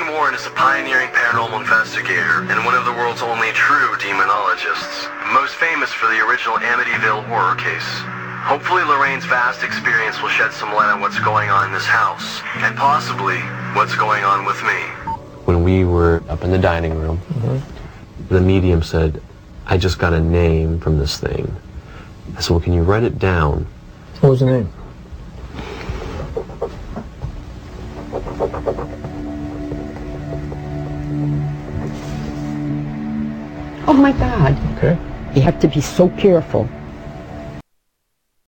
Warren is a pioneering paranormal investigator and one of the world's only true demonologists, most famous for the original Amityville horror case. Hopefully Lorraine's vast experience will shed some light on what's going on in this house, and possibly what's going on with me. When we were up in the dining room, the medium said, I just got a name from this thing. I said, well, can you write it down? What was the name? Oh my God. Okay. You have to be so careful.